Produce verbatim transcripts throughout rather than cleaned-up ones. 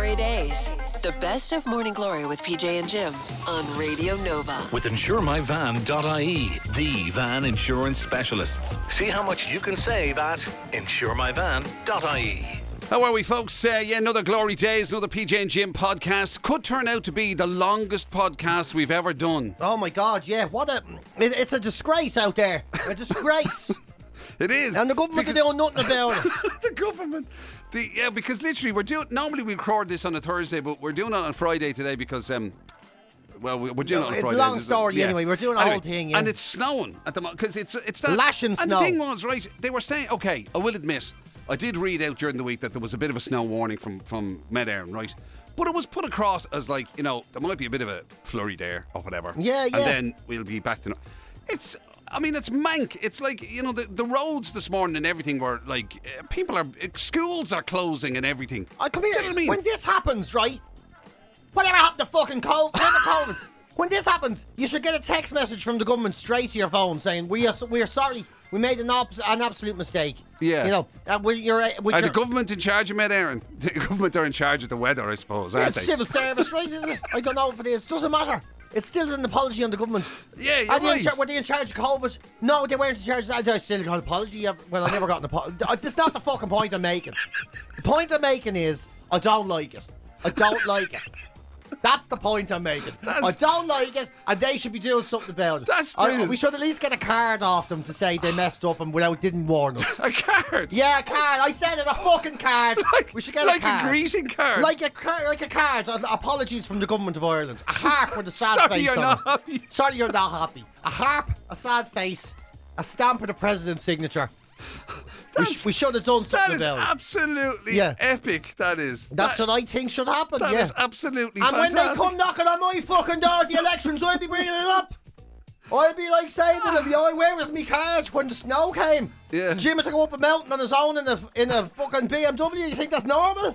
Glory days. The best of Morning Glory with P J and Jim on Radio Nova. With insure my van dot I E, the van insurance specialists. See how much you can save at insure my van dot I E. How are we, folks? Uh, yeah, another Glory Days, another P J and Jim podcast. Could turn out to be the longest podcast we've ever done. Oh my God, yeah. What a... It, it's a disgrace out there. A disgrace. It is. And the government are doing nothing about it. The government. The, yeah, because literally we're doing... Normally we record this on a Thursday, but we're doing it on Friday today because... um. Well, we're doing no, it on it's Friday. a long story yeah. anyway. We're doing the anyway, whole thing, yeah. And it's snowing at the moment because it's it's that lashing and snow. And the thing was, right, they were saying, okay, I will admit, I did read out during the week that there was a bit of a snow warning from from Med Éireann, right? But it was put across as like, you know, there might be a bit of a flurry there or whatever. Yeah, yeah. And then we'll be back to... No- it's... I mean, it's mank. It's like, you know, the, the roads this morning and everything were like, uh, people are... Uh, schools are closing and everything. Uh, come here. Do you know what I mean? When this happens, right? Whatever happened to fucking COVID? Whatever COVID? When this happens, you should get a text message from the government straight to your phone saying, we are we are sorry, we made an, obs- an absolute mistake. Yeah. You know, uh, with your... Uh, with Are your the government in charge of Med Éireann? The government are in charge of the weather, I suppose, yeah, aren't it's they? civil service, right? Is it? I don't know if it is. Doesn't matter. It's still an apology on the government. Yeah, you're Are they in right. char- were they in charge of COVID? No, they weren't in charge of that. They still got an apology. Yeah, well, I never got an apology. That's not the fucking point I'm making. The point I'm making is, I don't like it. I don't like it. That's the point I'm making. That's, I don't like it, and they should be doing something about it. That's I, brilliant. we should at least get a card off them to say they messed up and without didn't warn us. A card? Yeah, a card. I said it, a fucking card. Like, we should get like a card. a greeting card? Like a card. Like a card. Apologies from the government of Ireland. A harp with a sad Sorry face you're on not it. happy. Sorry you're not happy. A harp, a sad face, a stamp with the president's signature. We, sh- we should have done That something is about it. absolutely Yeah. epic, that is. That's that, what I think should happen. That yeah. is absolutely And fantastic. when they come knocking on my fucking door at the elections, I'll be bringing it up. I'll be like saying to them, yo, where was me card when the snow came? Yeah. Jim had to go up a mountain on his own in a, in a fucking B M W. You think that's normal?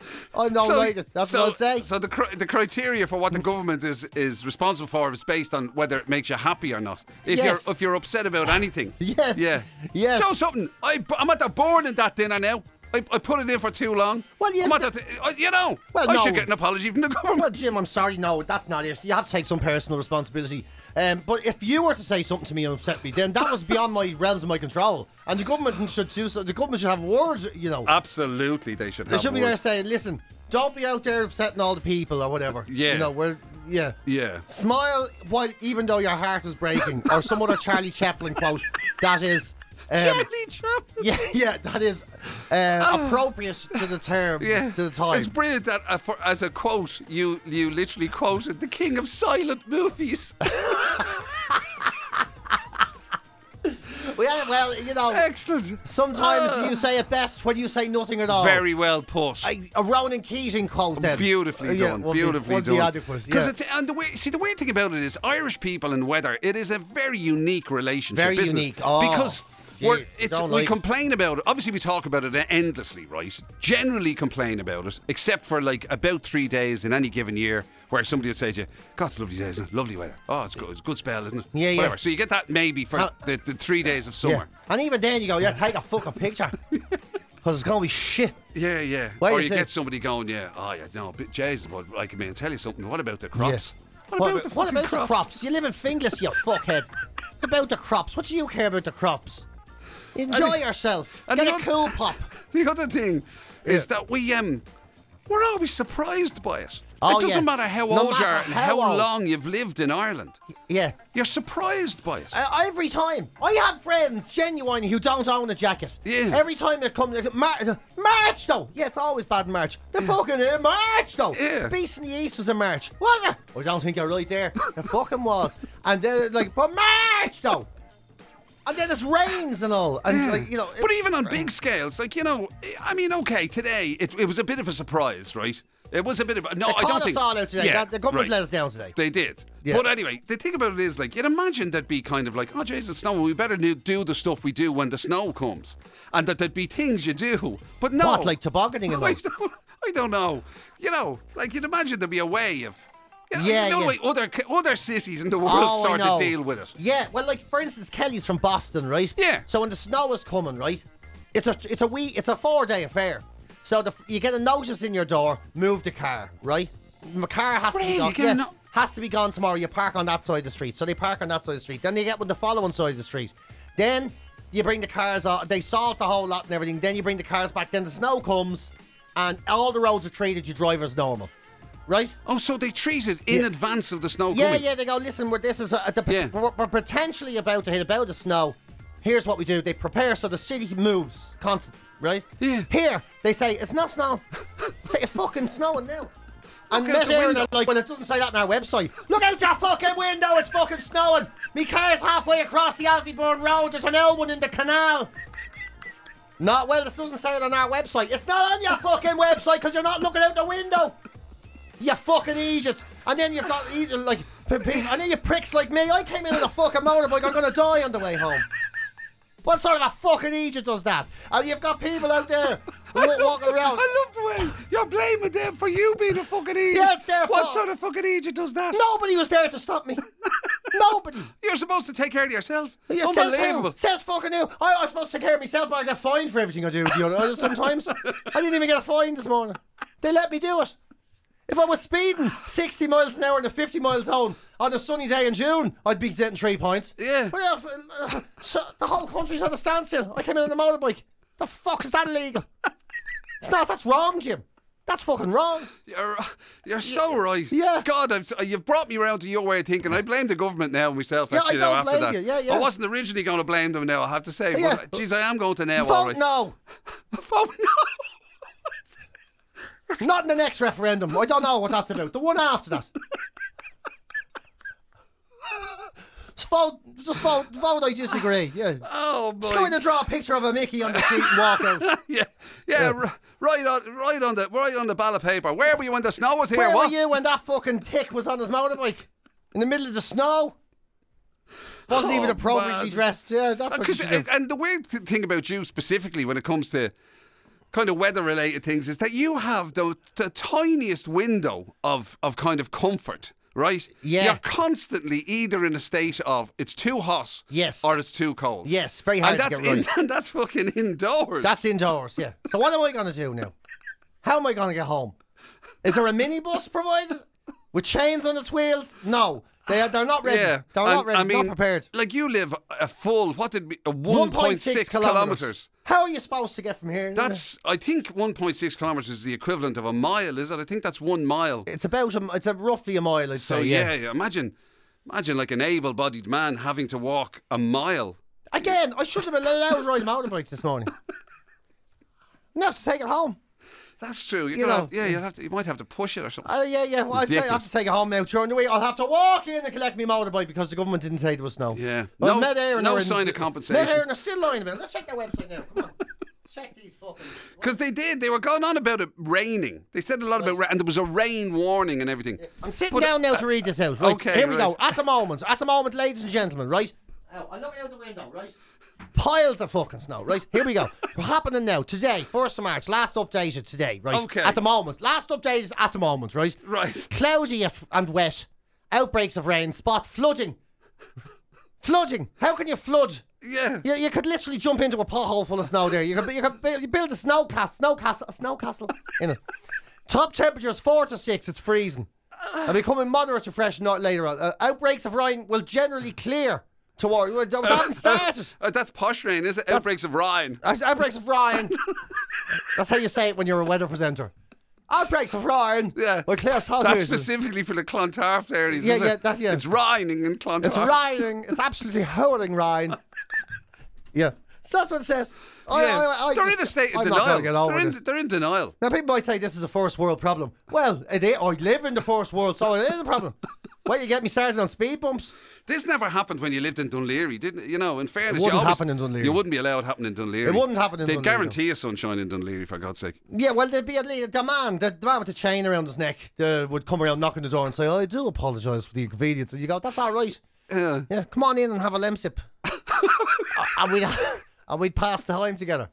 I don't So- like it. That's so, what I'll say. So the cr- the criteria for what the government is, is responsible for is based on whether it makes you happy or not. If Yes. you're if you're upset about anything. Yes. Yeah. Yes. Show something. I, I'm at the board in that dinner now. I, I put it in for too long. Well, yeah, I'm at but- that, I- you know. Well, I no. should get an apology from the government. Well, Jim, I'm sorry. No, that's not it. You have to take some personal responsibility. Um, but if you were to say something to me and upset me, then that was beyond my realms of my control. And the government should do so. The government should have words, you know. Absolutely, they should They have should be there words. saying, listen, don't be out there upsetting all the people or whatever. Yeah. You know, we're, yeah. Yeah. Smile while, even though your heart is breaking. Or some other Charlie Chaplin quote that is... Um, Charlie Chaplin. Yeah, yeah, that is uh, appropriate to the term, Yeah, to the time. It's brilliant that uh, for, as a quote, you you literally quoted the king of silent movies. Well, well, you know, Excellent. sometimes Ah. you say it best when you say nothing at all. Very well put. I, a Ronan Keating quote then. Beautifully Uh, yeah, done. would be- beautifully would done. be adequate, Because yeah. it's and the way see the weird thing about it is Irish people and weather. It is a very unique relationship. Very isn't it? unique. Oh, because. gee, We're, it's, don't we like it. complain about it. Obviously, we talk about it endlessly, right? Generally complain about it, except for like about three days in any given year where somebody will say to you, God, it's a lovely day, isn't it? Lovely weather. Oh, it's good. It's a good spell, isn't it? Yeah, yeah. Whatever. So you get that maybe for Uh, the, the three days of Yeah. summer. And even then you go, yeah, take a fucking picture. Because it's going to be shit. Yeah, yeah. Why or you you say- get somebody going, yeah, oh, yeah, no, but Jesus, but I can tell you something. What about the crops? What, What about about, the what fucking about the crops? crops? You live in Finglas, you fuckhead. What about the crops? What do you care about the crops? Enjoy the- yourself. and Get the a oth- cool pop. The other thing is Yeah. that we um we're always surprised by it. Oh, it doesn't yeah. matter how No old you matter are and how how old. long you've lived in Ireland. Yeah. You're surprised by it. Uh, every time. I have friends, genuinely, who don't own a jacket. Yeah. Every time it comes... Mar- March, though. Yeah, it's always bad in March. The fucking uh, March, though. Yeah. Beast in the East was in March. Was it? I don't think you're right there. It fucking was. And then, like, but March, though. And then it rains and all. And, Yeah. like, you know... But it- even on big scales, like, you know, I mean, okay, today it, it was a bit of a surprise, right? It was a bit of a... No, They I called don't us think... all out today. Yeah, That- the government right. let us down today. They did. Yeah. But anyway, the thing about it is, like, you'd imagine there'd be kind of like, oh, Jesus, it's snow. We better do- do the stuff we do when the snow comes. And that there'd be things you do. But no. What, like tobogganing and I those? don't, I don't know. You know, like, you'd imagine there'd be a way of... You know, Yeah, you know yeah. the way other, other cities in the world Oh, I sort know. of deal with it. Yeah, well, like for instance, Kelly's from Boston, right? Yeah. So when the snow is coming, right, it's a it's a wee it's a four day affair. So the, you get a notice in your door, move the car, right? The car has to Really? be gone. You get a Yeah, no- has to be gone tomorrow. You park on that side of the street. So they park on that side of the street. Then you get on the following side of the street. Then you bring the cars out. They salt the whole lot and everything. Then you bring the cars back. Then the snow comes and all the roads are treated you drive as normal. Right? Oh, so they treat it in Yeah. advance of the snow Yeah, coming. yeah, they go, listen, we're, this is a, the, Yeah. we're, we're potentially about to hit about the snow. Here's what we do. They prepare so the city moves constantly, right? Yeah. Here, they say, it's not snowing. They say, it's fucking snowing now. And Look out Met the Éireann window. are like, well, it doesn't say that on our website. Look out your fucking window, it's fucking snowing. Me car's halfway across the Alfieburn Road. There's an old one in the canal. Not, well, this doesn't say it on our website. It's not on your fucking website because you're not looking out the window. You fucking idiots. And then you've got, like, p- p- and then you pricks like me. I came in on a fucking motorbike. I'm going to die on the way home. What sort of a fucking idiot does that? And you've got people out there wa- walking around. I love the way you're blaming them for you being a fucking idiot. Yeah, it's their What fault. sort of fucking idiot does that? Nobody was there to stop me. Nobody. You're supposed to take care of yourself. Yeah, says Unbelievable. who? Says fucking who? I, I'm supposed to take care of myself, but I get fined for everything I do. You know, sometimes. I didn't even get a fine this morning. They let me do it. If I was speeding sixty miles an hour in a fifty mile zone on a sunny day in June, I'd be getting three points. Yeah. But yeah, f- uh, so the whole country's at a standstill. I came in on a motorbike. The fuck is that illegal? It's not. That's wrong, Jim. That's fucking wrong. You're, you're so right. Yeah. God, I've, you've brought me around to your way of thinking. I blame the government now myself. Yeah, I Actually, don't now, after blame that. you. Yeah, yeah. I wasn't originally going to blame them now, I have to say. Yeah. But, geez, I am going to now. Vote all right. no. Vote no. Not in the next referendum. I don't know what that's about. The one after that. Just vote, just vote, vote I disagree. Yeah. Oh, boy. Just go in and draw a picture of a Mickey on the street and walk out. yeah, yeah, r- right on, right on the, right on the ballot paper. Where were you when the snow was here? Where what? were you when that fucking tick was on his motorbike? In the middle of the snow? Wasn't Oh, even appropriately man. dressed. Yeah, that's what you Because should do. and, and the weird th- thing about you specifically when it comes to kind of weather-related things is that you have the, the tiniest window of of kind of comfort. Right? Yeah. You're constantly either in a state of it's too hot, Yes. or it's too cold. Yes, very hard and to that's get right. in, and that's fucking indoors. That's indoors, yeah. So what am I going to do now? How am I going to get home? Is there a minibus provided with chains on its wheels? No, they are, they're not ready. Yeah, They're and, not ready. I mean, not prepared. Like you live a full what did it be a one point six kilometres. How are you supposed to get from here? That's I think one point six kilometres is the equivalent of a mile, is it? I think that's one mile. It's about a, it's a roughly a mile. I'd So say. yeah, yeah, imagine, imagine like an able-bodied man having to walk a mile. Again, I should have been allowed to ride a motorbike this morning. You have to take it home. That's true. You're You gonna know. have, yeah, you'll have to. You might have to push it or something. Uh, yeah, yeah. Well, I'd say I have Ridiculous. to take it home now during the week. I'll have to walk in and collect my motorbike because the government didn't say there was snow. Yeah. Well, No- Met Éireann no are in- sign of compensation. Met Éireann are still lying about it. Let's check their website now. Come on. Check these fucking. Because they did. They were going on about it raining. They said a lot about rain, and there was a rain warning and everything. I'm sitting But, down now uh, to read this out. Right? okay, Here we right. go. At the moment, at the moment, ladies and gentlemen, right? Oh, I'm looking out the window, right? Piles of fucking snow, right? Here we go. What's happening now? Today, first of March, last updated today, right? Okay. At the moment. Last update is at the moment, right? Right. Cloudy and wet. Outbreaks of rain. Spot flooding. Flooding. How can you flood? Yeah. You, you could literally jump into a pothole full of snow there. You could, you could bu- you build a snow castle, snow castle, a snow castle in it. Top temperatures four to six. It's freezing. And becoming moderate to fresh not later on. Uh, outbreaks of rain will generally clear toward. Well, they haven't started. Uh, that's posh rain, is it? Outbreaks of rain. Uh, Outbreaks of rain. That's how you say it when you're a weather presenter. Outbreaks of rain. Yeah. Well, Claire's That's holidays. specifically for the Clontarf areas. Yeah, is yeah, it? that- yeah. It's raining in Clontarf. It's raining. It's absolutely howling rain. Yeah. So that's what it says. I, Yeah. I, I, I they're just, in a state of I'm not denial. gonna get over They're in, this. they're in denial. Now, people might say this is a first world problem. Well, it is. I live in the first world, so it is a problem. Why you get me started on speed bumps? This never happened when you lived in Dunleary, didn't it? You know, in fairness, It wouldn't you always, happen in Dunleary. You wouldn't be allowed to happen in Dunleary. It wouldn't happen in They'd Dunleary, guarantee you sunshine in Dunleary, for God's sake. Yeah, well, there'd be at least the man, the, the man with the chain around his neck, the, would come around knocking the door and say, "I do apologise for the inconvenience." And you go, "That's all right. Yeah. Yeah, come on in and have a lemsip." and we'd and we'd pass the time together.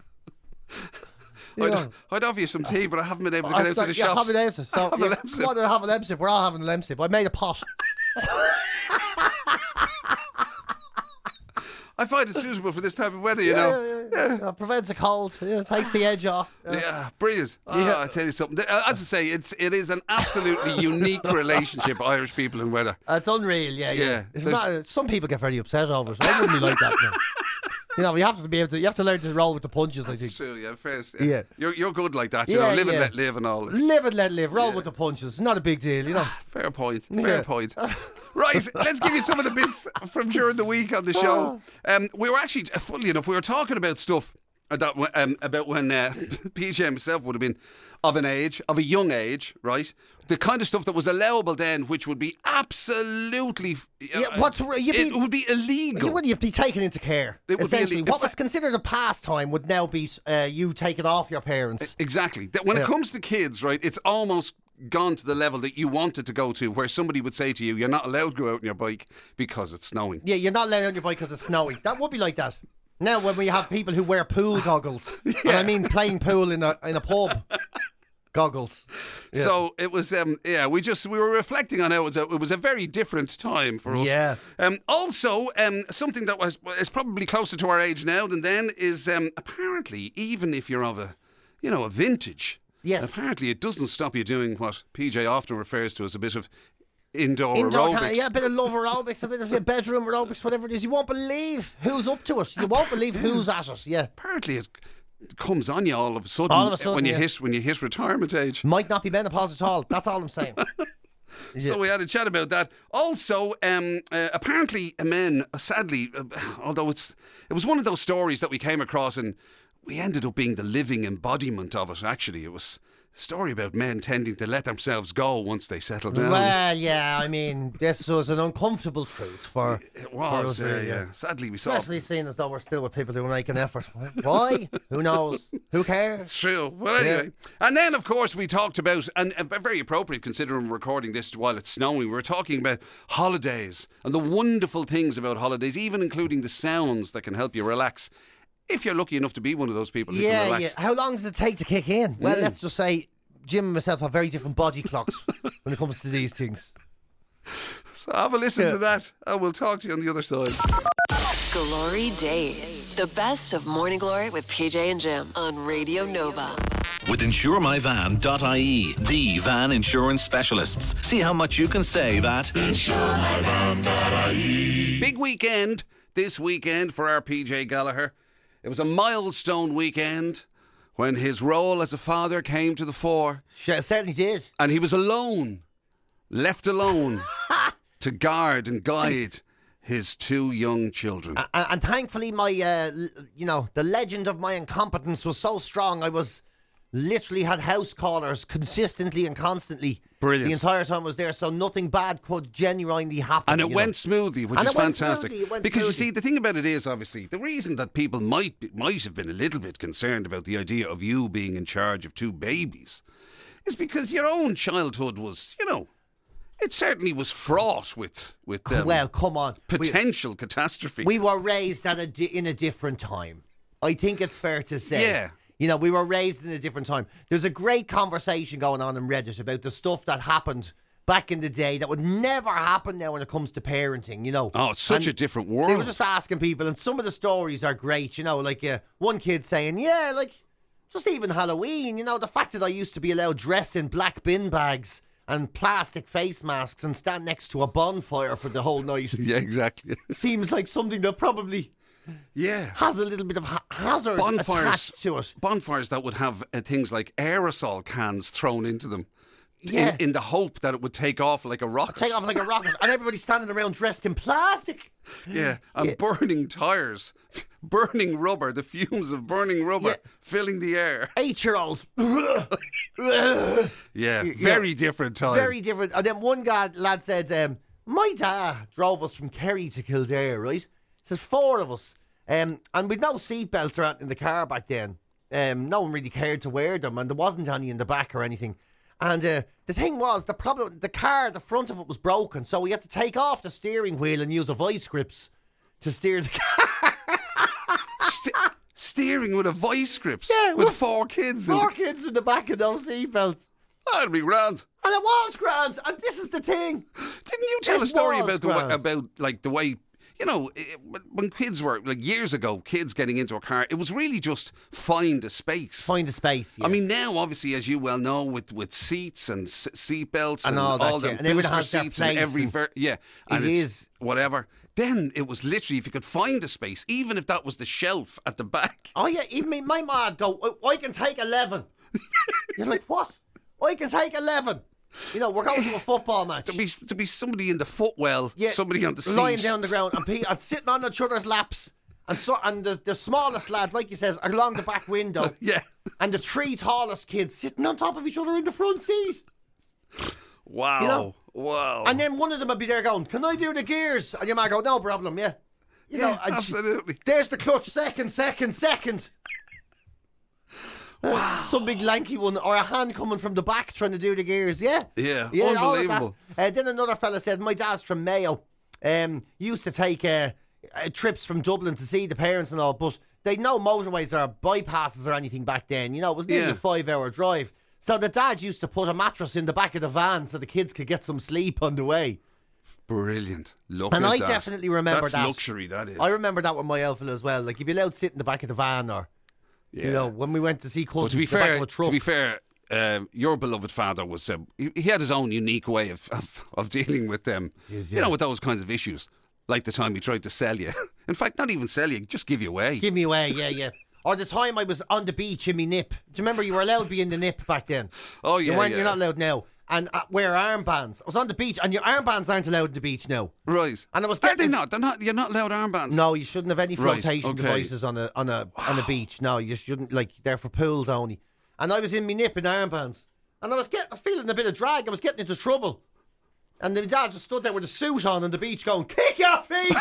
You I'd, know. I'd offer you some tea, but I haven't been able to get I out said, to the yeah, shops. have a lemsip. So, Have a yeah, lemsip. come on in, have a lemsip. We're all having a lemsip. I made a pot. I find it suitable for this type of weather, you Yeah, know. yeah, yeah. Yeah, prevents a cold. Yeah, takes the edge off. Yeah. Yeah, brilliant. Oh, Yeah. I tell you something. Uh, As I say, it's it is an absolutely unique relationship, Irish people and weather. It's unreal, yeah, yeah. Yeah, It's there's- not, some people get very upset over it. I wouldn't be like that. No. You know, you have to be able to. You have to learn to roll with the punches. I think. It's true, yeah, first. Yeah. You're you're good like that, you Yeah, know, live and yeah. let live and all. Live and let live. Roll with the punches. It's not a big deal, you know. Fair point. Fair Yeah. point. Right, let's give you some of the bits from during the week on the show. Um, we were actually, funnily enough, we were talking about stuff that, um, about when uh, P J himself would have been of an age, of a young age, right? The kind of stuff that was allowable then, which would be absolutely, uh, Yeah, what's re- you'd it be- would be illegal. You wouldn't have to be taken into care. It would be essentially, illegal. what was considered a pastime would now be uh, you taken off your parents. Exactly. That when it Yeah. comes to kids, right, it's almost gone to the level that you wanted to go to, where somebody would say to you, "You're not allowed to go out on your bike because it's snowing." Yeah, you're not allowed on your bike because it's snowy. That would be like that. Now, when we have people who wear pool goggles, and I mean playing pool in a in a pub, goggles. Yeah. So it was, um, yeah. We just we were reflecting on how it was. A, it was a very different time for us. Yeah. Um, also, um, something that was is probably closer to our age now than then is um, apparently, even if you're of a, you know, a vintage. Yes. Apparently, it doesn't stop you doing what P J often refers to as a bit of indoor, Indoor aerobics. kind of, yeah, a bit of love aerobics, a bit of bedroom aerobics, whatever it is. You won't believe who's up to it. You won't believe who's at it. Yeah. Apparently, it comes on you all of a sudden. All of a sudden, when you yeah. hit when you hit retirement age. Might not be menopause at all. That's all I'm saying. So we had a chat about that. Also, um, uh, apparently, men, sadly, uh, although it's it was one of those stories that we came across, and we ended up being the living embodiment of it. Actually, it was a story about men tending to let themselves go once they settle down. Well, yeah, I mean, this was an uncomfortable truth for. It for was, us, uh, really, yeah. Sadly, we saw. Especially seeing as though we're still with people who make an effort. Why? Who knows? Who cares? It's true. Well, anyway. And then, of course, we talked about, and uh, very appropriate considering we're recording this while it's snowing, we were talking about holidays and the wonderful things about holidays, even including the sounds that can help you relax. If you're lucky enough to be one of those people who can Yeah, relax. yeah. How long does it take to kick in? Well, let's just say Jim and myself have very different body clocks when it comes to these things. So have a listen Yeah. to that, and we'll talk to you on the other side. Glory Days. The best of Morning Glory with P J and Jim on Radio Nova. With insure my van dot I E, the van insurance specialists. See how much you can save at Big weekend this weekend for our P J Gallagher. It was a milestone weekend when his role as a father came to the fore, Sure, it certainly did. and he was alone, left alone to guard and guide his two young children. And, and thankfully, my, uh, l- you know, the legend of my incompetence was so strong. I was literally had house callers consistently and constantly. Brilliant. The entire time I was there, so nothing bad could genuinely happen. And it you went know. smoothly, which And is it went fantastic. smoothly, it went because you smoothly. see, the thing about it is, obviously, the reason that people might be, might have been a little bit concerned about the idea of you being in charge of two babies is because your own childhood was, you know, it certainly was fraught with with um, Well, come on. We- potential catastrophe. We were raised at a di- in a different time. I think it's fair to say. Yeah. You know, we were raised in a different time. There's a great conversation going on in Reddit about the stuff that happened back in the day that would never happen now when it comes to parenting, you know. Oh, it's such And a different They were world. just asking people, and some of the stories are great, you know, like uh, one kid saying, yeah, like, just even Halloween, you know, the fact that I used to be allowed dressed in black bin bags and plastic face masks and stand next to a bonfire for the whole night Yeah, exactly. seems like something that probably yeah. has a little bit of ha- hazard Bonfires, attached to it. bonfires that would have uh, things like aerosol cans thrown into them, Yeah. in, in the hope that it would take off like a rocket. Take off like a rocket, and everybody standing around dressed in plastic. Yeah, and Yeah. burning tires, burning rubber, the fumes of burning rubber Yeah. filling the air. Eight-year-olds. Yeah, very different time. Very different. And then one guy, lad said, um, my dad drove us from Kerry to Kildare, right? Says four of us. Um, and we'd no seatbelts around in the car back then. Um, no one really cared to wear them, and there wasn't any in the back or anything. And uh, the thing was, the problem, the car, the front of it was broken, so we had to take off the steering wheel and use a vice grips to steer the car. St- steering with a vice grips Yeah, with what- four kids. in Four the- kids in the back of those seatbelts. That'd be grand. And it was grand. And this is the thing. Didn't you tell It a story was about the way, grand. about like the way you know, it, when kids were, like years ago, kids getting into a car, it was really just find a space. Find a space, yeah. I mean, now, obviously, as you well know, with, with seats and s- seat belts and, And all that, the yeah. And everything booster has their seats and place every, and ver- yeah. And it it's is. whatever. Then it was literally, if you could find a space, even if that was the shelf at the back. Oh, yeah. Even me, my ma'd go, "Oh, I can take eleven. You're like, what? I can take eleven. You know, we're going to a football match. To be to be somebody in the footwell, Yeah, somebody on the seat. lying down the ground and, pe- and sitting on each other's laps. And so, and the, the smallest lad, like you says, along the back window. Yeah. And the three tallest kids sitting on top of each other in the front seat. Wow. You know? Wow. And then one of them would be there going, "Can I do the gears?" And your man go, "No problem, yeah." You know, Yeah, and absolutely. She, there's the clutch, second, second, second. Wow. Some big lanky one, or a hand coming from the back trying to do the gears, yeah. Yeah, yeah, all of that. unbelievable. Uh, then another fella said, my dad's from Mayo. Um, used to take uh, uh, trips from Dublin to see the parents and all, but they'd no motorways or bypasses or anything back then. You know, it was nearly Yeah. a five-hour drive. So the dad used to put a mattress in the back of the van so the kids could get some sleep on the way. Brilliant. Look And at I that. definitely remember That's that. luxury, that is. I remember that with my elf as well. Like, you'd be allowed to sit in the back of the van, or, Yeah. you know, when we went to see cousins, But to be the back fair, of a truck. to be fair, um, your beloved father was um, he, he had his own unique way of of, of dealing with them. Yes, You yeah. know, with those kinds of issues. Like the time he tried to sell you. In fact, not even sell you, just give you away. Give me away, yeah, yeah. Or the time I was on the beach in me nip. Do you remember you were allowed to be in the nip back then? Oh, yeah, You weren't, yeah. You're not allowed now. And uh, wear armbands. I was on the beach, and your armbands aren't allowed on the beach now. Right. And I was Are they getting- not? They're not. You're not allowed armbands. No, you shouldn't have any Right, flotation okay. devices on a on a on a beach. No, you shouldn't. Like, they're for pools only. And I was in me nip in armbands, and I was getting feeling a bit of drag. I was getting into trouble. And the dad just stood there with a suit on on the beach, going, "Kick your feet,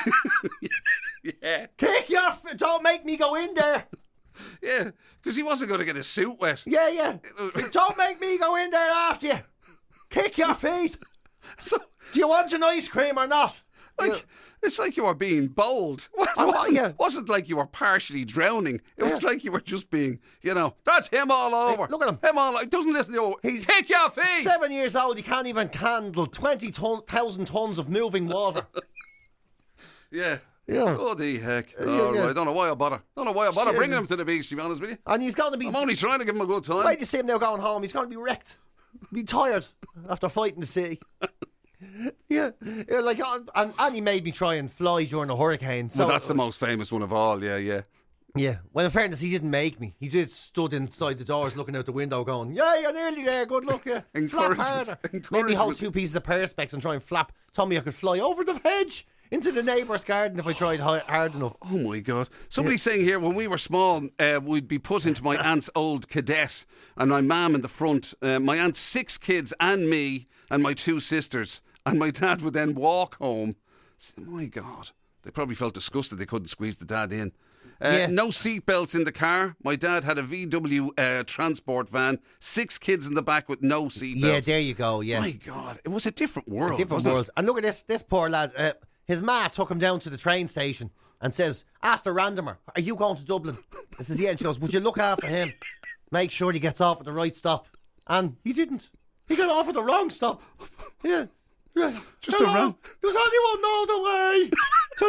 Yeah. kick your feet! Don't make me go in there." Yeah. Because he wasn't going to get his suit wet. Yeah, yeah. Don't make me go in there after you. Kick your feet. So, Do you want an ice cream or not? like, Yeah. it's like you were being bold. It I want wasn't, you. wasn't like you were partially drowning. It was Yeah. like you were just being, you know, that's him all over. look at him. Him all over. He doesn't listen to you. He's Kick your feet. Seven years old, he can't even handle twenty thousand tons of moving water. Yeah. Yeah. Oh, the heck. yeah, Oh, yeah. right. I don't know why I bother. don't know why I bother Cheers. bringing him to the beach, to be honest with you. And he's going to be... I'm only trying to give him a good time. Wait to see him now going home. He's going to be wrecked. Be tired after fighting the city. Yeah. yeah like, uh, and, and he made me try and fly during a hurricane. So well, that's the most famous one of all. Yeah, yeah. Yeah. Well, in fairness, he didn't make me. He just stood inside the doors looking out the window going, "Yeah, you're nearly there. Good luck, yeah. Flap Encouragement. harder." Made me Encouragement. hold two pieces of perspex and try and flap. Told me I could fly over the hedge into the neighbour's garden if I tried hi- hard enough. Oh my God! Somebody's saying here when we were small, uh, we'd be put into my aunt's old cadet, and my mum in the front. Uh, my aunt's six kids and me and my two sisters, and my dad would then walk home. My God, they probably felt disgusted they couldn't squeeze the dad in. Uh, Yeah. No seatbelts in the car. My dad had a V W uh, transport van, six kids in the back with no seatbelts. Yeah, there you go, yeah. My God, it was a different world. Different wasn't it? world. And look at this this poor lad. Uh, his ma took him down to the train station and says, ask the randomer, "Are you going to Dublin?" I says, "Yeah." And she goes, "Would you look after him? Make sure he gets off at the right stop." And he didn't. He got off at the wrong stop. Yeah. Yeah. Just Hello? a wrong- Does anyone know the way to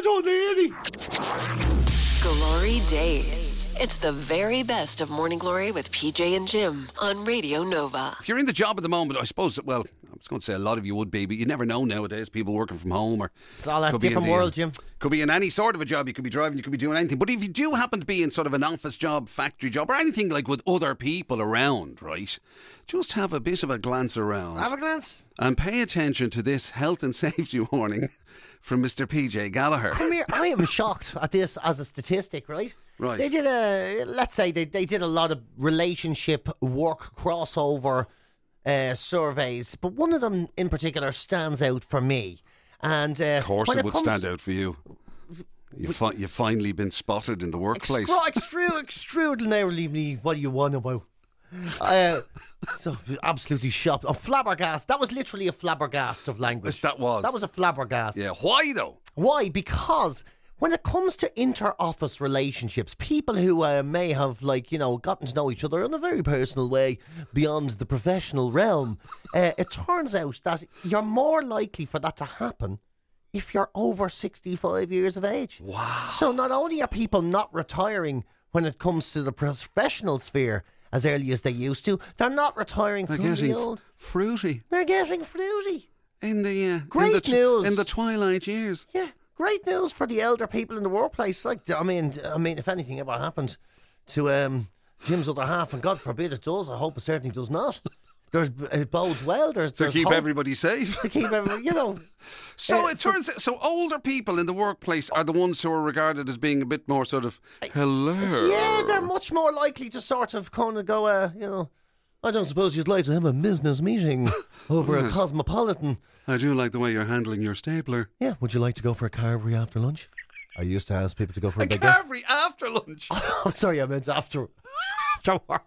Dunleary? Glory Days. It's the very best of Morning Glory with P J and Jim on Radio Nova. If you're in the job at the moment, I suppose, well, I was going to say a lot of you would be, but you never know nowadays. People working from home or... It's all that could be in different the, world, uh, Jim. Could be in any sort of a job. You could be driving, you could be doing anything. But if you do happen to be in sort of an office job, factory job, or anything like with other people around, right, just have a bit of a glance around. Have a glance. And pay attention to this health and safety warning from Mister P J Gallagher. Come here. I am shocked at this as a statistic, right? Right. They did a, let's say they, they did a lot of relationship work crossover uh, surveys, but one of them in particular stands out for me. And uh, Of course when it would comes- stand out for you. You fi- you've finally been spotted in the workplace. Extra, extra, extraordinarily what you want about. Uh, so absolutely shocked. A flabbergast. That was literally a flabbergast of language. Yes, that was. That was a flabbergast. Yeah, why though? Why? Because when it comes to inter-office relationships, people who uh, may have, like, you know, gotten to know each other in a very personal way beyond the professional realm, uh, it turns out that you're more likely for that to happen if you're over sixty-five years of age. Wow. So not only are people not retiring when it comes to the professional sphere as early as they used to, they're not retiring They're from getting the old. f- fruity They're getting fruity. in the uh, Great in the, tw- news. in the twilight years. Yeah, great news for the elder people in the workplace. Like, I mean, I mean, if anything ever happened to um, Jim's other half, and God forbid it does, I hope it certainly does not. There's it bodes well. There's To there's keep hope everybody safe. to keep everybody, you know. So Uh, it so- turns out, so older people in the workplace are the ones who are regarded as being a bit more sort of hello. Yeah, they're much more likely to sort of kind of go, uh, you know, I don't suppose you'd like to have a business meeting over a Cosmopolitan. I do like the way you're handling your stapler. Yeah, would you like to go for a carvery after lunch? I used to ask people to go for a, A big carvery after lunch. I'm sorry, I meant after, after work.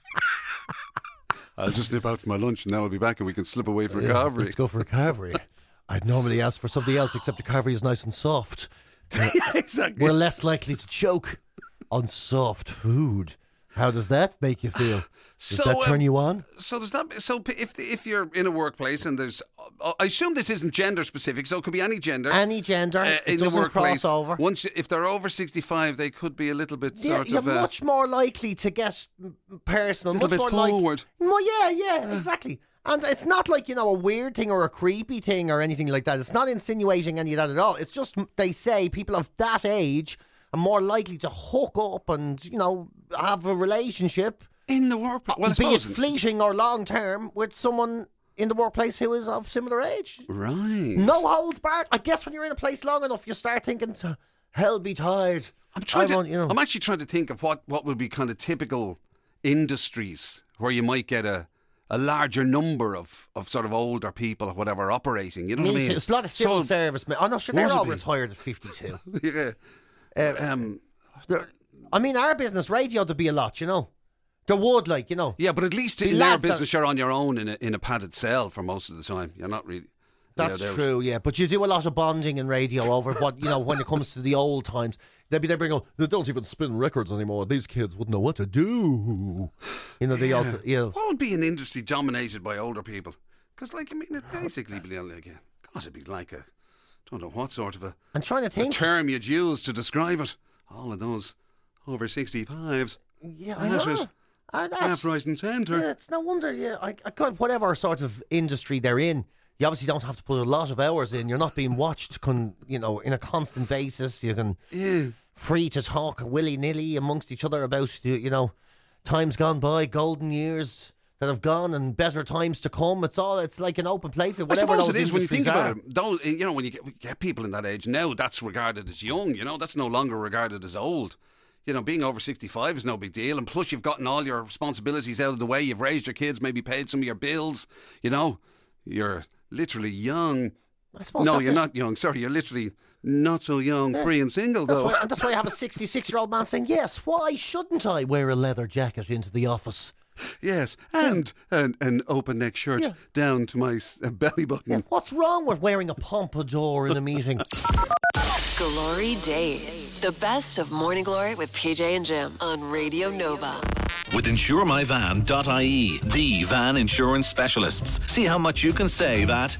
I'll just nip out for my lunch and then I'll be back and we can slip away for a Yeah, carvery. let's go for a carvery. I'd normally ask for something else, except the carvery is nice and soft. Yeah, exactly. We're less likely to choke on soft food. How does that make you feel? Does So, that turn um, you on? So does that? So p- if the, if you're in a workplace and there's, uh, I assume this isn't gender specific, so it could be any gender. Any gender, uh, it in the doesn't workplace. cross over. Once you- if they're over sixty-five, they could be a little bit Yeah, sort you're of uh, much more likely to get mm, personal, Little much bit more forward. Like, well, yeah, yeah, exactly. And it's not like, you know, a weird thing or a creepy thing or anything like that. It's not insinuating any of that at all. It's just they say people of that age are more likely to hook up and, you know, have a relationship, in the workplace. Well, I be it suppose- fleeting or long term, with someone in the workplace who is of similar age. right. No holds barred. I guess when you're in a place long enough, you start thinking, hell be tired. I'm trying I to. want, you know. I'm actually trying to think of what, what would be kind of typical industries where you might get a, a larger number of, of sort of older people or whatever operating. You know Me what I mean? too. It's a lot of civil So- service men. Oh no, sure, Would they're it all be? retired at fifty-two. yeah. Uh, Um, There- I mean, our business radio there'd be a lot, you know. There would, like, you know. yeah, but at least The in their lads that- business, you're on your own in a, in a padded cell for most of the time. You're not really. That's yeah, they're- true, yeah. But you do a lot of bonding in radio over what, you know, when it comes to the old times. They'd be there bringing, they don't even spin records anymore. These kids wouldn't know what to do. You know, the old, you know. What would be an industry dominated by older people? Because, like, I mean, it basically be like a, God, it'd be like a, don't know what sort of a, I'm trying to a think. term you'd use to describe it. All of those over sixty-fives. Yeah, I That's know. it. Uh, that's- Left, right, and centre. Yeah, it's no wonder. Yeah, I, I got whatever sort of industry they're in. You obviously don't have to put a lot of hours in. You're not being watched, con, you know, in a constant basis. You can Yeah. free to talk willy nilly amongst each other about, you you know, times gone by, golden years that have gone, and better times to come. It's all. It's like an open playfield. I Whatever suppose those it is when you think industries about are. it. Though, you know, when you get, we get people in that age now, that's regarded as young. You know, that's no longer regarded as old. You know, being over sixty-five is no big deal. And plus, you've gotten all your responsibilities out of the way. You've raised your kids, maybe paid some of your bills. You know, you're literally young. I suppose No, that's you're it. not young. Sorry, you're literally not so young, free and single, That's though. why, and that's why I have a sixty-six-year-old man saying, "Yes, why shouldn't I wear a leather jacket into the office? Yes, and an, an open neck shirt Yeah. down to my s- uh, belly button. Yeah, what's wrong with wearing a pompadour in a meeting?" Glory Days. The best of Morning Glory with P J and Jim on Radio Nova. With insure my van dot I E, the van insurance specialists. See how much you can save at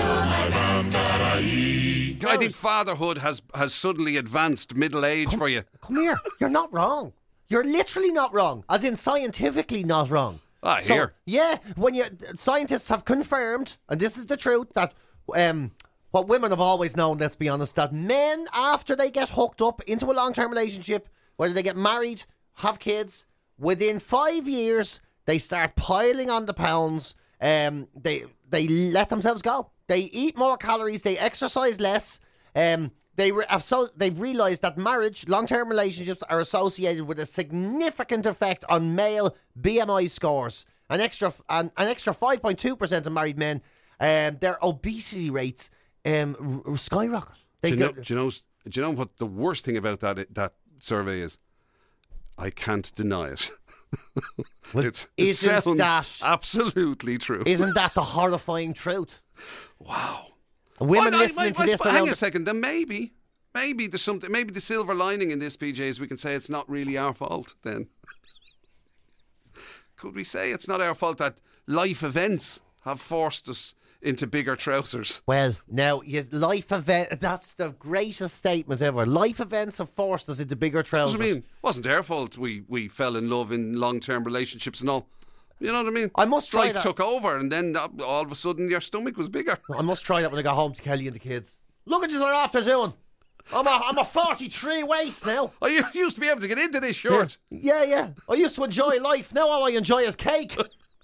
I think fatherhood has, has suddenly advanced middle age for you. Come here. You're not wrong. You're literally not wrong. As in scientifically not wrong. Ah, So, here. yeah, when you scientists have confirmed, and this is the truth, that um, what women have always known, let's be honest, that men, after they get hooked up into a long-term relationship, whether they get married, have kids, within five years, they start piling on the pounds. Um, they they let themselves go. They eat more calories. They exercise less. Um, they re- have so they've realised that marriage, long-term relationships, are associated with a significant effect on male B M I scores. An extra an, an extra five point two percent of married men, um, their obesity rates um, r- skyrocket. They Do you, know, go- do, you know, do you know what the worst thing about that that survey is? I can't deny it. Well, it's, it isn't sounds that- absolutely true. Isn't that the horrifying truth? Wow. Women Well, I- listening I- to I this sp- hang around a the- second. Then maybe, maybe there's something. Maybe the silver lining in this, P J, is we can say it's not really our fault. Then could we say it's not our fault that life events have forced us into bigger trousers. Well, now, you, life event, that's the greatest statement ever. Life events have forced us into bigger trousers. What do you mean? It wasn't their fault we, we fell in love in long-term relationships and all. You know what I mean? I must try Life that. took over and then uh, all of a sudden your stomach was bigger. I must try that when I go home to Kelly and the kids. Look at you what after doing. I'm a, I'm a forty-three waist now. I u- used to be able to get into this shirt. Yeah, yeah. I used to enjoy life. Now all I enjoy is cake.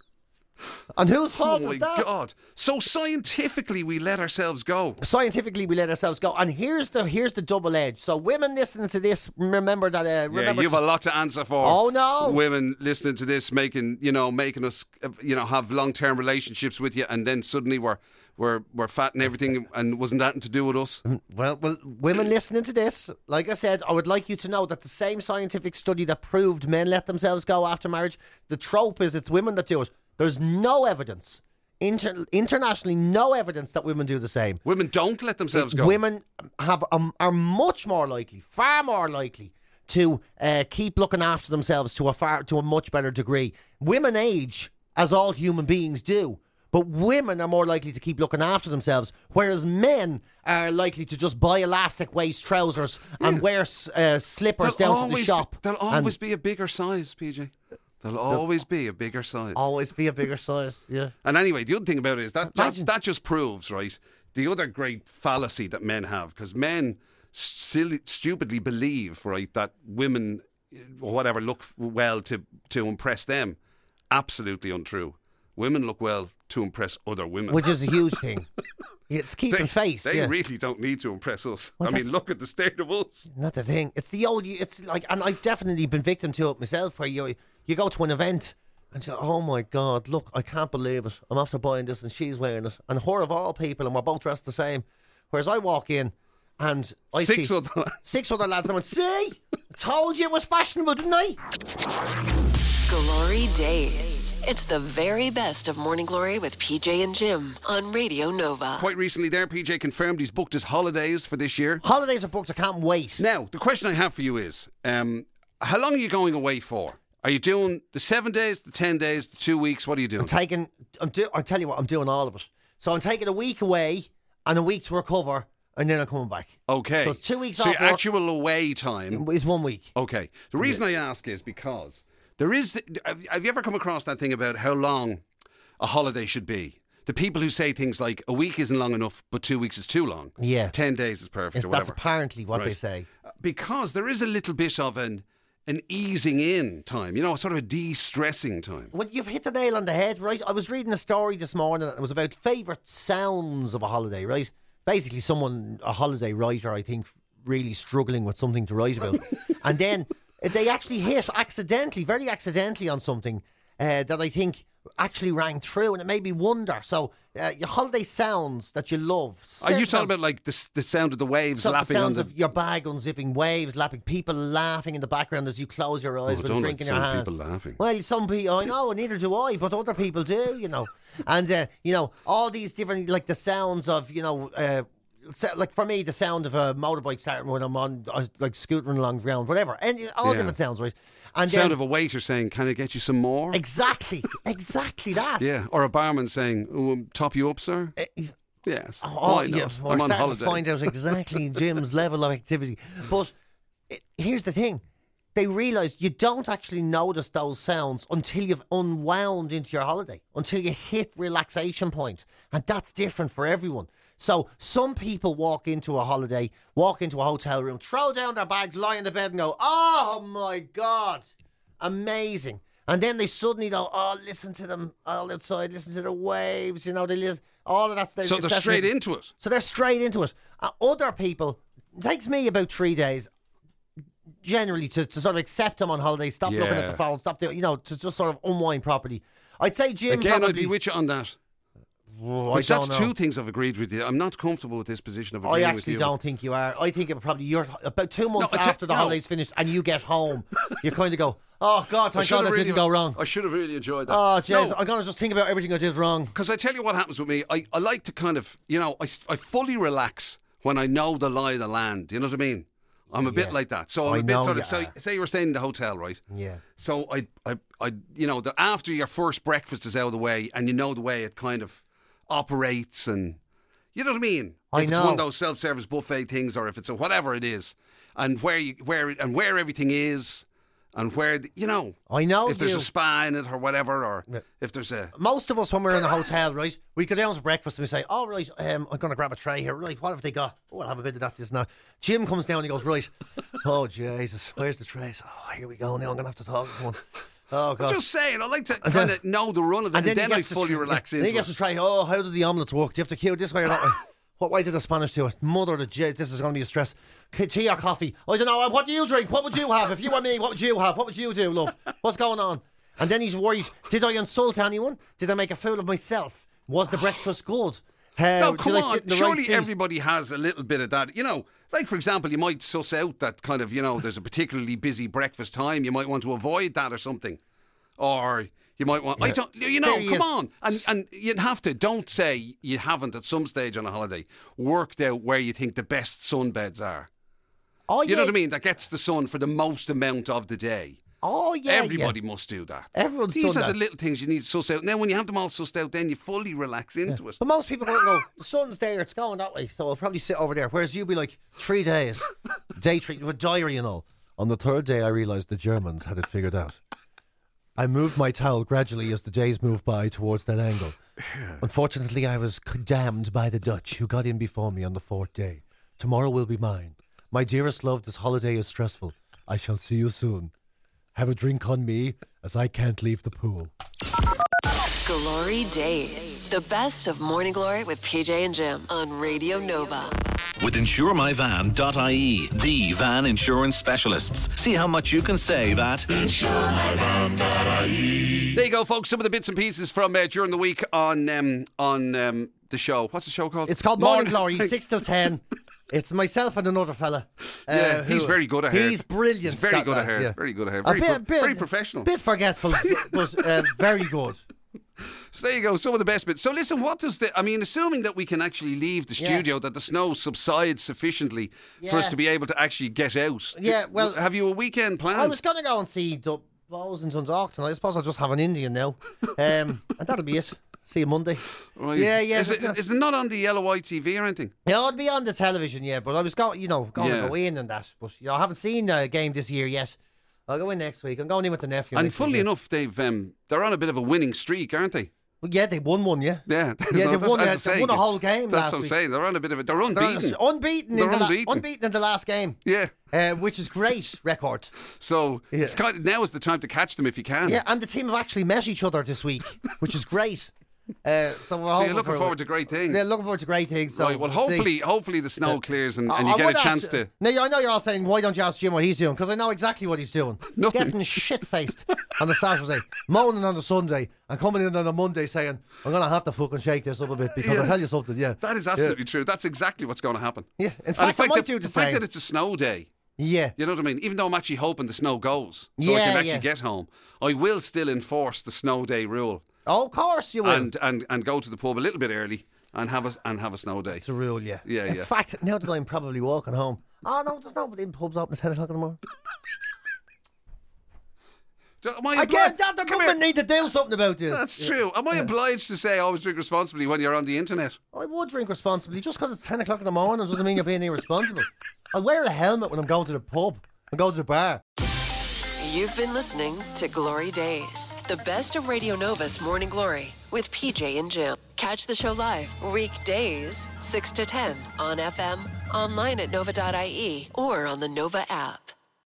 And whose fault Oh my is that? God. So scientifically we let ourselves go. Scientifically, we let ourselves go. And here's the here's the double edge. So women listening to this, remember that. Uh, remember yeah, you've to- a lot to answer for. Oh, no. Women listening to this, making you know, making us, uh, you know, have long term relationships with you, and then suddenly we're we're we're fat and everything, and wasn't that to do with us? Well, well, women listening to this, like I said, I would like you to know that the same scientific study that proved men let themselves go after marriage, the trope is it's women that do it. There's no evidence, inter- internationally, no evidence that women do the same. Women don't let themselves go. Women have um, are much more likely, far more likely, to uh, keep looking after themselves to a far to a much better degree. Women age as all human beings do, but women are more likely to keep looking after themselves, whereas men are likely to just buy elastic waist trousers and wear uh, slippers There'll down to the always shop. Be, there'll and always be a bigger size, P J. There'll always be a bigger size. always be a bigger size. Yeah. And anyway, the other thing about it is that that, Imagine- that just proves, right, the other great fallacy that men have, because men silly, stupidly believe, right, that women, or whatever, look well to, to impress them. Absolutely untrue. Women look well to impress other women. Which is a huge thing. It's keeping they, face. They yeah. really don't need to impress us. Well, I mean, that's- look at the state of us. Not the thing. It's the old. It's like, and I've definitely been victim to it myself. Where you you go to an event and you, oh my God, look, I can't believe it. I'm after buying this and she's wearing it, and her of all people, and we're both dressed the same. Whereas I walk in and I Six see other six other lads, and I went, see, I told you it was fashionable, didn't I? Glory Days. It's the very best of Morning Glory with P J and Jim on Radio Nova. Quite recently there, P J confirmed he's booked his holidays for this year. Holidays are booked. I can't wait. Now, the question I have for you is, um, how long are you going away for? Are you doing the seven days, the ten days, the two weeks? What are you doing? I'm taking. I'm do. I tell you what, I'm doing all of it. So I'm taking a week away and a week to recover, and then I'm coming back. Okay. So it's two weeks So off your work. actual away time. It's one week. Okay. The reason I ask is because there is. Have have you ever come across that thing about how long a holiday should be? The people who say things like a week isn't long enough, but two weeks is too long. Yeah. Ten days is perfect. It's, or that's whatever. apparently what they Right. say. Because there is a little bit of an an easing in time. You know, sort of a de-stressing time. Well, you've hit the nail on the head, right? I was reading a story this morning, and it was about favourite sounds of a holiday, right? Basically, someone, a holiday writer, I think, really struggling with something to write about. And then they actually hit accidentally, very accidentally, on something uh, that I think actually rang true, and it made me wonder. So, uh, your holiday sounds that you love. Are you sounds- talking about like the, s- the sound of the waves so the lapping on sounds the... of your bag unzipping, waves lapping, people laughing in the background as you close your eyes Oh, with don't a like drink in your some hand. people laughing. Well, some people, I know, neither do I, but other people do, you know. And, uh, you know, all these different, like the sounds of, you know, uh, so- like for me, the sound of a motorbike starting when I'm on, uh, like scootering along the ground, whatever. And uh, all Yeah. different sounds, right? And sound then, of a waiter saying, "Can I get you some more?" exactly, exactly that. Yeah, or a barman saying, oh, um, "Top you up, sir." Uh, Yes. Oh, Why not? yeah, we're I'm on starting holiday. to find out exactly Jim's level of activity. But it, here's the thing. They realised you don't actually notice those sounds until you've unwound into your holiday, until you hit relaxation point. And that's different for everyone. So some people walk into a holiday, walk into a hotel room, throw down their bags, lie in the bed and go, oh my God, amazing. And then they suddenly go, oh, listen to them all outside, listen to the waves, you know, they listen, all of that stuff. So they're straight into it. So they're straight into it. Uh, other people, it takes me about three days generally to, to sort of accept them on holiday, stop looking at Yeah. the phone, stop doing, you know, to just sort of unwind properly. I'd say Jim Again, I'd probably... be with you on that. Oh, I Which that's don't know. two things I've agreed with you. I'm not comfortable with this position of I agreeing with actually you. don't think you are. I think it probably you're about two months I te- after the no. holiday's finished and you get home, you kind of go, oh God, I thank should God have that really, didn't go wrong. I should have really enjoyed that. Oh, jeez, No, I'm going to just think about everything I did wrong. because I tell you what happens with me. I, I like to kind of, you know, I, I fully relax when I know the lie of the land. You know what I mean? I'm a Yeah. bit like that. So I'm I a bit know sort you of, so, are. say you were staying in the hotel, right? Yeah. So I, I, I, you know, the, after your first breakfast is out of the way and you know the way it kind of operates, and you know what I mean. I if know. it's one of those self-service buffet things, or if it's a whatever it is, and where you where and where everything is, and where the, you know. I know if there's you. a spa in it or whatever, or Yeah. if there's a. Most of us, when we're in a hotel, right, we go down to breakfast and we say, "Oh, right, um, I'm going to grab a tray here. Right, what have they got? Oh, I'll have a bit of that, this now." Jim comes down and he goes, "Right, oh Jesus, where's the trays? Oh, here we go. Now I'm going to have to talk to someone. Oh God." Just saying, I like to And kind then- of know the run of it, and, he then I gets to fully try- relax Then into he gets it. to try. Oh, how do the omelets work? Do you have to queue this way or that way? What way did the Spanish do it? Mother of J, this is going to be a stress. K- Tea or coffee? I don't know. What do you drink? What would you have? If you were me, what would you have? What would you do, love? What's going on? And then he's worried. Did I insult anyone? Did I make a fool of myself? Was the breakfast good? How, No, did come I on. sit in the Surely right seat? everybody has a little bit of that. You know, like for example, you might suss out that kind of, you know, there's a particularly busy breakfast time. You might want to avoid that or something. Or you might want, I don't, you know, There he come is. on. And and you'd have to, don't say you haven't at some stage on a holiday worked out where you think the best sunbeds are. Oh, You yeah. know what I mean? That gets the sun for the most amount of the day. Oh, yeah. Everybody yeah. must do that. Everyone's These done are that. the little things you need to suss out. Now, when you have them all sussed out, then you fully relax into it. But most people don't go, the sun's there, it's going that way, so I'll probably sit over there. Whereas you'll be like, three days, day three, with diary and all. On the third day, I realised the Germans had it figured out. I moved my towel gradually as the days moved by towards that angle. Unfortunately, I was condemned by the Dutch, who got in before me on the fourth day. Tomorrow will be mine. My dearest love, this holiday is stressful. I shall see you soon. Have a drink on me, as I can't leave the pool. Glory Days. The best of Morning Glory with P J and Jim on Radio Nova. With insure my van dot I E, the van insurance specialists. See how much you can save at insure my van dot I E. There you go, folks. Some of the bits and pieces from uh, during the week on um, on um, the show. What's the show called? It's called Morning Glory, six till ten. It's myself and another fella. Uh, Yeah, he's who- very good at hair. He's brilliant. He's very that good at lad, hair. yeah. Very good at hair. A Very, bit- pro- bit- very professional. Bit forgetful, but uh, very good. So there you go, some of the best bits. So listen, what does the, I mean, assuming that we can actually leave the Yeah. studio, that the snow subsides sufficiently for us Yeah. to be able to actually get out. Yeah, well- Have you a weekend planned? I was going to go and see the Bows in Dundalk tonight. I suppose I'll just have an Indian now. Um, and that'll be it. See you Monday. Right. Yeah, yeah. Is there's it, no- is it not on the L O I T V or anything? Yeah, I'd be on the television, yeah, but I was going, you know, going Yeah. to go in and that. But you know, I haven't seen a game this year yet. I'll go in next week. I'm going in with the nephew. And next funnily week, yeah. enough, they've um, they're on a bit of a winning streak, aren't they? Well, yeah, they won one, yeah. Yeah, Yeah, they that's- won, as I uh, say, they won a whole game That's last what I'm week. saying. They're on a bit of a. They're They're unbeaten. unbeaten, They're in the la- unbeaten. unbeaten in the last game. Yeah. Uh, which is great record. So Yeah. it's kind of, now is the time to catch them if you can. Yeah, and the team have actually met each other this week, which is great. Uh, so we're So hoping you're looking for- forward to great things. Yeah, looking forward to great things. So right. Well, we'll see. hopefully, hopefully the snow clears and, I- and you I get would a chance ask- to. Now, I know you're all saying, why don't you ask Jim what he's doing? Because I know exactly what he's doing. Nothing. Getting shit-faced on the Saturday, moaning on the Sunday, and coming in on the Monday saying, I'm going to have to fucking shake this up a bit because Yeah. I'll tell you something, yeah. That is absolutely true. That's exactly what's going to happen. Yeah, in And fact, I might that, do the fact same. that it's a snow day. Yeah. You know what I mean? Even though I'm actually hoping the snow goes, so I Yeah, can actually yeah. get home, I will still enforce the snow day rule Oh, of course you will. and, and and go to the pub a little bit early and have a and have a snow day. It's a rule, yeah. Yeah, in yeah. fact, now that I'm probably walking home, oh, no, there's nobody in pubs open at ten o'clock in the morning. Do- Am I Again, obli- that the Come government here. need to do something about this. That's true. Am I obliged to say always drink responsibly when you're on the internet? I would drink responsibly. Just because it's ten o'clock in the morning doesn't mean you're being irresponsible. I'll wear a helmet when I'm going to the pub and go to the bar. You've been listening to Glory Days, the best of Radio Nova's Morning Glory with P J and Jim. Catch the show live weekdays six to ten on F M, online at nova dot I E, or on the Nova app.